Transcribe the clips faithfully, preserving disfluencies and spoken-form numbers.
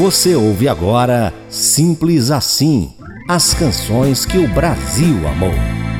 Você ouve agora Simples Assim, as canções que o Brasil amou.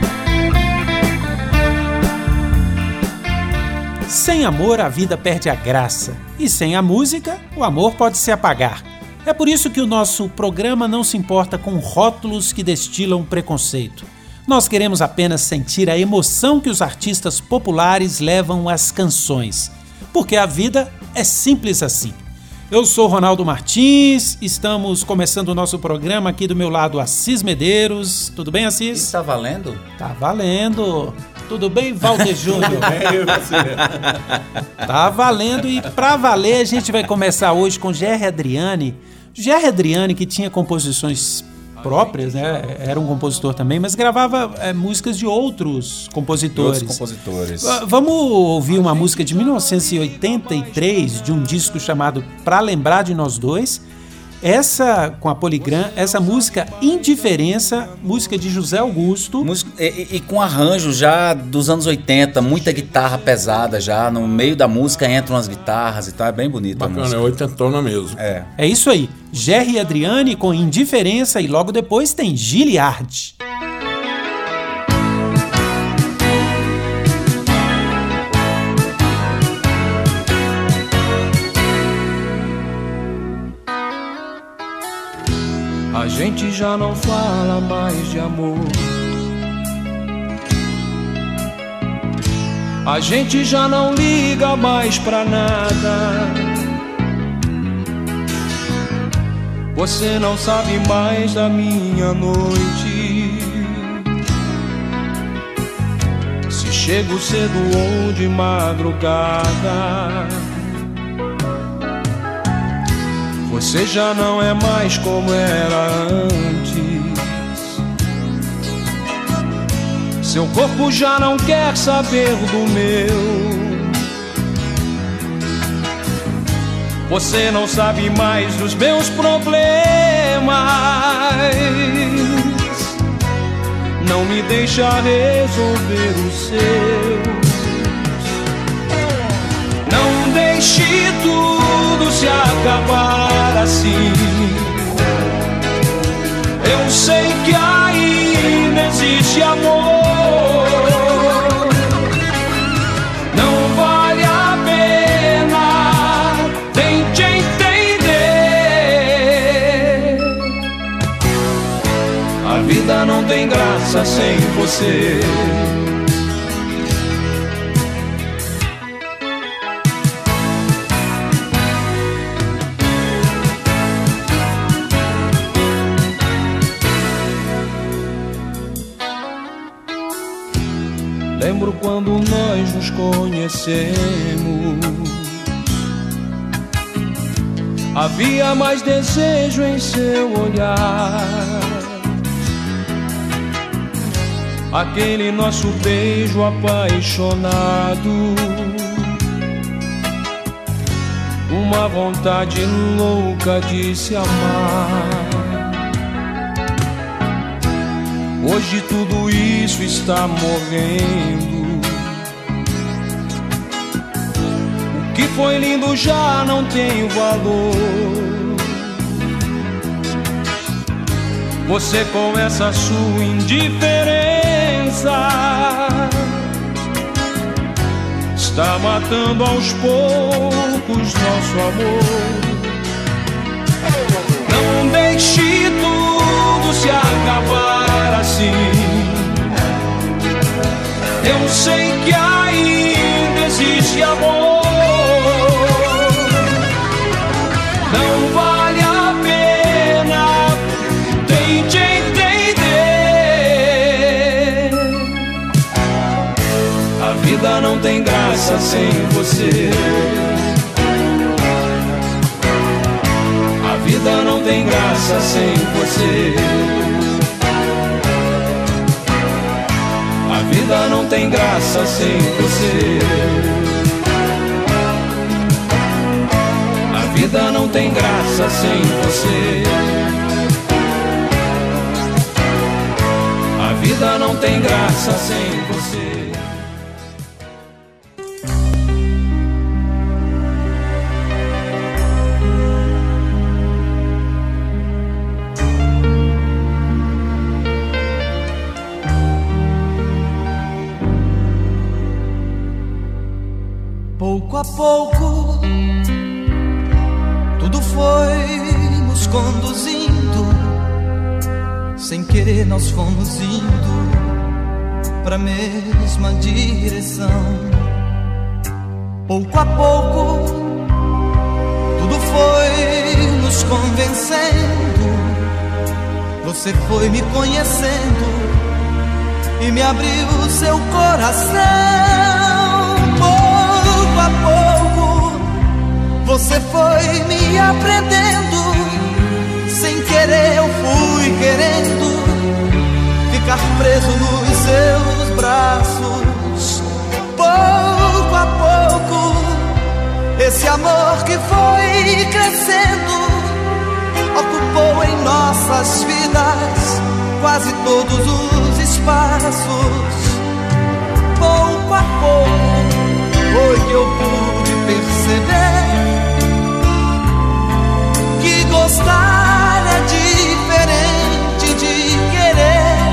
Sem amor, a vida perde a graça. E sem a música, o amor pode se apagar. É por isso que o nosso programa não se importa com rótulos que destilam preconceito. Nós queremos apenas sentir a emoção que os artistas populares levam às canções. Porque a vida é simples assim. Eu sou Ronaldo Martins, estamos começando o nosso programa aqui do meu lado, Assis Medeiros. Tudo bem, Assis? Está valendo? Tá valendo. Tudo bem, Valder Júnior? Tudo bem, eu você. Tá valendo e pra valer a gente vai começar hoje com Gerry Adriani. Gerry Adriani, que tinha composições próprias, né? Era um compositor também, mas gravava é, músicas de outros compositores. De outros compositores. V- vamos ouvir uma música de mil novecentos e oitenta e três, de um disco chamado Pra Lembrar de Nós Dois. Essa, com a Polygram, essa música Indiferença, música de José Augusto. Música, e, e com arranjo já dos anos oitenta, muita guitarra pesada já, no meio da música entram as guitarras e tal, é bem bonita a Bacana, música. é oitentona mesmo. É. É isso aí, Gerry Adriani com Indiferença e logo depois tem Giliard. A gente já não fala mais de amor. A gente já não liga mais pra nada. Você não sabe mais da minha noite, se chego cedo ou de madrugada. Você já não é mais como era antes. Seu corpo já não quer saber do meu. Você não sabe mais dos meus problemas. Não me deixa resolver os seus. Não deixe tudo se acabar assim. Eu sei que ainda existe amor. Não vale a pena, tente entender. A vida não tem graça sem você. Lembro quando nós nos conhecemos. Havia mais desejo em seu olhar. Aquele nosso beijo apaixonado. Uma vontade louca de se amar. Hoje tudo isso está morrendo. O que foi lindo já não tem valor. Você com essa sua indiferença está matando aos poucos nosso amor. Não deixe tudo se acabar assim. Eu sei que ainda existe amor. Não vale a pena, tente entender. A vida não tem graça sem você. A vida não tem graça sem você. A vida não tem graça sem você. A vida não tem graça sem você. A vida não tem graça sem você. a pouco, tudo foi nos conduzindo, sem querer nós fomos indo pra mesma direção. Pouco a pouco, tudo foi nos convencendo, você foi me conhecendo e me abriu seu coração. Pouco a pouco, você foi me aprendendo, sem querer eu fui querendo ficar preso nos seus braços. Pouco a pouco, esse amor que foi crescendo ocupou em nossas vidas quase todos os espaços. Pouco a pouco foi que eu pude perceber que gostar é diferente de querer.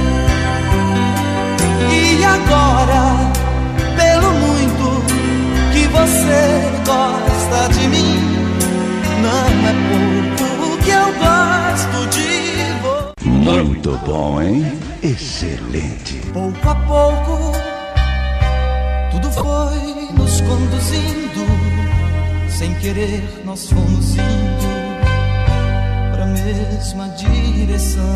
E agora, pelo muito que você gosta de mim, não é pouco que eu gosto de você. Muito bom, hein? Excelente. Pouco a pouco, tudo foi nos conduzindo, sem querer nós fomos indo pra mesma direção.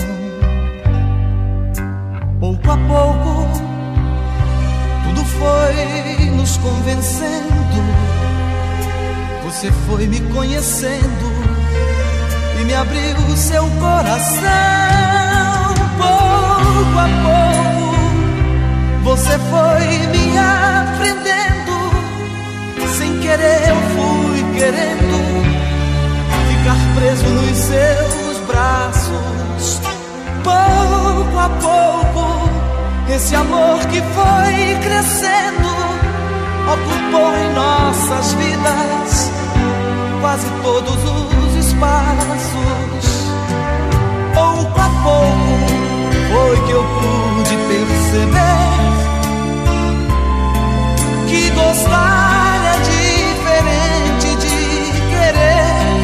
Pouco a pouco, tudo foi nos convencendo, você foi me conhecendo e me abriu seu coração. Pouco a pouco, você foi me aprendendo, sem querer eu fui querendo ficar preso nos seus braços. Pouco a pouco, esse amor que foi crescendo ocupou em nossas vidas quase todos os espaços. Pouco a pouco foi que eu pude perceber que gostar é diferente de querer.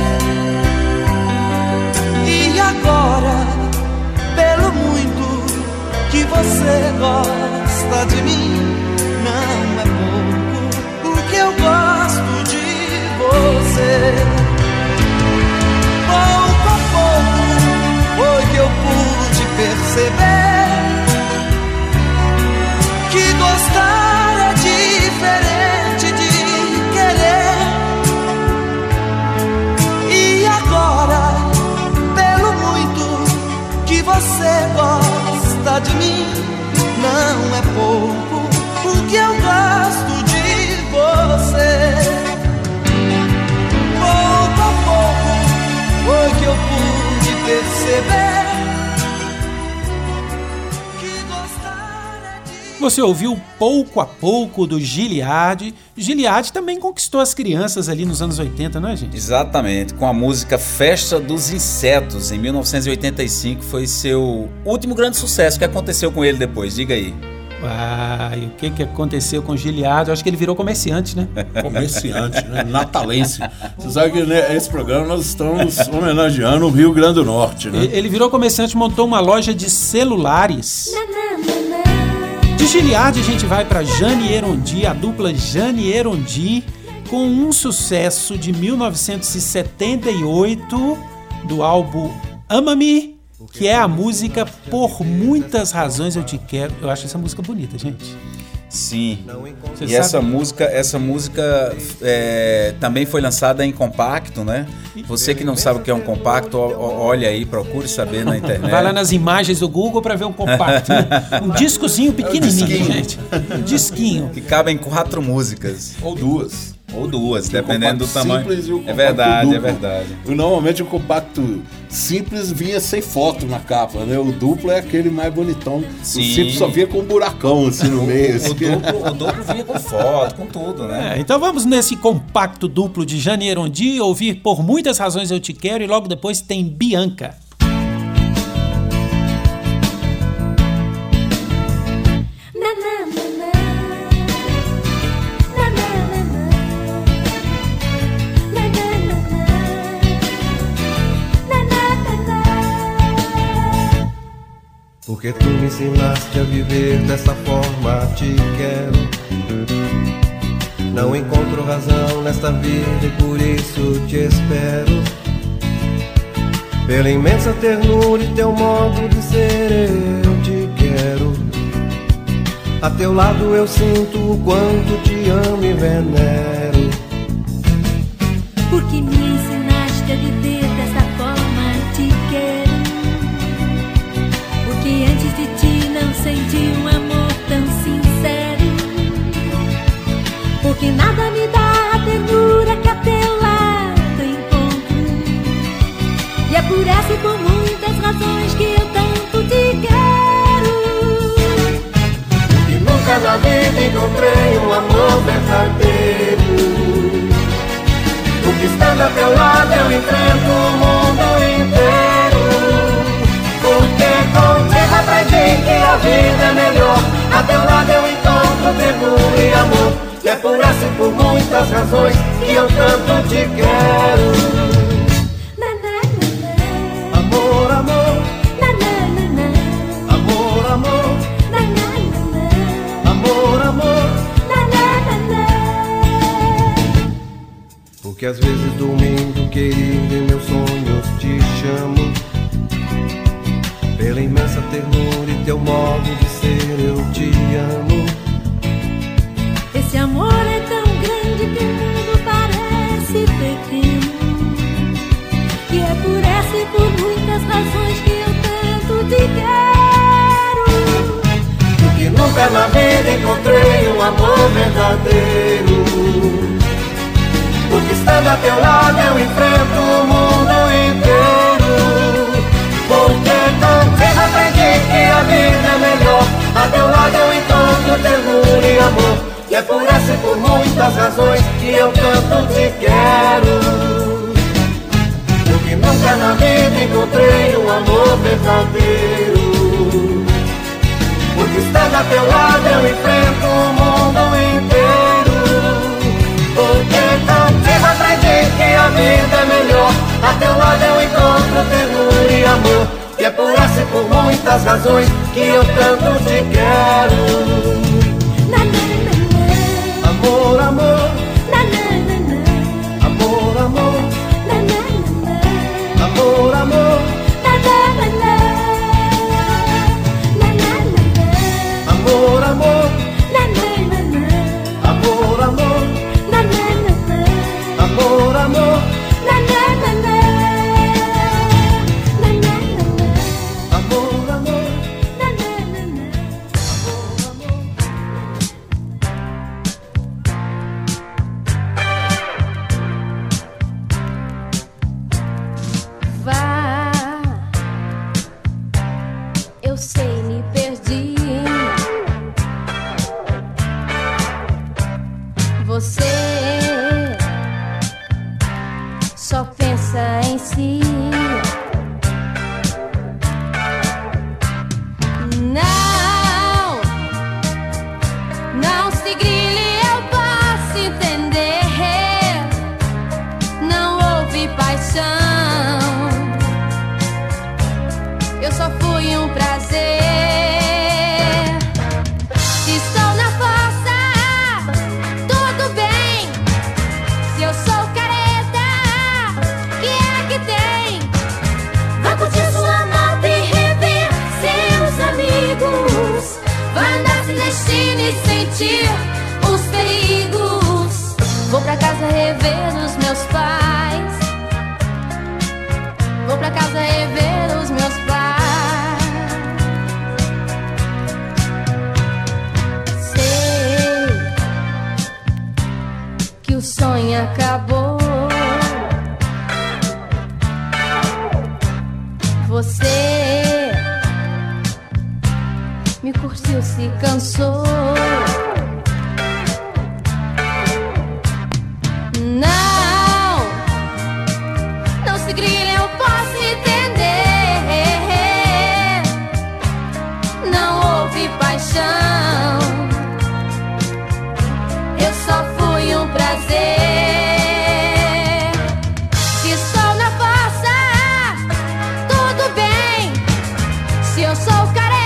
E agora, pelo muito que você gosta de mim, não é pouco o que eu gosto de você. Pouco a pouco foi que eu pude perceber que gostar é diferente de querer. E agora, pelo muito que você gosta de mim, não é pouco o que eu gosto de você. Pouco a pouco foi que eu pude perceber que gostar é de... Você ouviu Pouco a Pouco do Giliad. Giliad também conquistou as crianças ali nos anos oitenta, não é, gente? Exatamente, com a música Festa dos Insetos, em mil novecentos e oitenta e cinco, foi seu último grande sucesso. O que aconteceu com ele depois? Diga aí. Ah, e o que, que aconteceu com o Giliad? Eu acho que ele virou comerciante, né? Comerciante, né? Natalense. Você sabe que nesse programa nós estamos homenageando o Rio Grande do Norte, né? Ele virou comerciante, montou uma loja de celulares. De Giliad a gente vai para Jane Erondi, a dupla Jane Erondi, com um sucesso de mil novecentos e setenta e oito do álbum Ama-me, que é a música Por Muitas Razões Eu Te Quero. Eu acho essa música bonita, gente. Sim. Você e sabe? essa música, essa música é, também foi lançada em compacto, né? Você que não sabe o que é um compacto, olha aí, procure saber na internet. Vai lá nas imagens do Google para ver um compacto, né? Um discozinho pequenininho, disquinho. gente. Um disquinho. Que cabem quatro músicas. Ou duas. Ou duas, O dependendo do compacto tamanho. simples e o É compacto verdade, duplo. é verdade. Normalmente o compacto simples vinha sem foto na capa, né? O duplo é aquele mais bonitão. Sim. O simples só vinha com um buracão assim no meio. O Assim. duplo, o duplo vinha com foto, com tudo, né? É, então vamos nesse compacto duplo de Jane Erondi ouvir Por Muitas Razões Eu Te Quero e logo depois tem Bianca. Na, na, na, na. Na, na, na, na. Porque tu me ensinaste a viver dessa forma, te quero. Não encontro razão nesta vida e por isso te espero. Pela imensa ternura e teu modo de ser eu te quero. A teu lado eu sinto o quanto te amo e venero. Porque me ensinaste a viver dessa forma, te quero. Porque antes de ti não senti um amor tão sincero. Porque nada me dá a ternura que a teu lado encontro. E é por essa e por muitas razões que eu tanto te quero. Porque nunca na vida encontrei um amor verdadeiro. Porque estando a teu lado eu enfrento o mundo inteiro. Porque contigo aprendi que a vida é melhor. A teu lado eu encontro ternura e amor. E é por essa e por muitas razões que eu tanto te quero. Amor, amor. Amor, amor. Amor, amor. Porque às vezes dormindo, querido, em meus sonhos te chamo. Pela imensa ternura e teu modo de ser eu te amo. Esse amor é tão grande que o mundo parece pequeno. E é por essa e por muitas razões que eu tanto te quero. Porque nunca na vida encontrei um amor verdadeiro. Porque estando a teu lado eu enfrento o mundo inteiro. Porque contigo aprendi que a vida é melhor. A teu lado eu encontro ternura e amor. E é por essa e por muitas razões que eu tanto te quero. Porque nunca na vida encontrei um amor verdadeiro. Porque estando a teu lado eu enfrento o mundo inteiro. Porque contigo aprendi que a vida é melhor. A teu lado eu encontro ternura e amor. E é por essa e por muitas razões que eu tanto te quero. Amor, amor. Amor, amor. Amor, amor. Amor, amor. Amor, amor. Amor, amor. Os perigos. Vou pra casa rever os meus pais. Vou pra casa rever os meus pais. Sei que o sonho acabou. Você me curtiu, se cansou. Eu sou careta.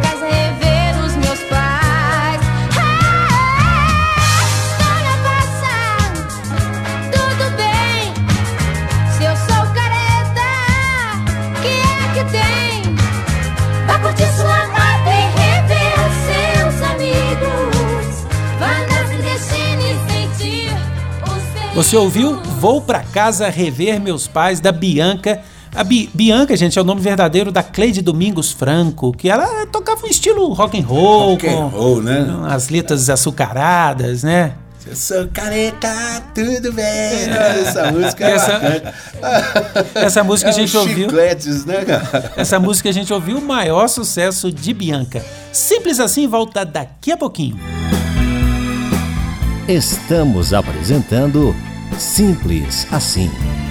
casa rever os meus pais. Ah, história passa, tudo bem. Se eu sou careta, que é que tem? Vá curtir sua mata e rever seus amigos. Vá andar sem destino e sentir os perigos. Você ouviu Vou Pra Casa Rever Meus Pais, da Bianca. A Bi- Bianca, gente, é o nome verdadeiro da Cleide Domingos Franco, que ela tocava um estilo rock and roll, Rock and com roll, né? as letras açucaradas, né? Eu sou careta, tudo bem. Essa música é Essa- bacana. essa música a É gente os ouviu. chicletes, né, cara? Essa música a gente ouviu, o maior sucesso de Bianca. Simples assim, volta daqui a pouquinho. Estamos apresentando Simples Assim.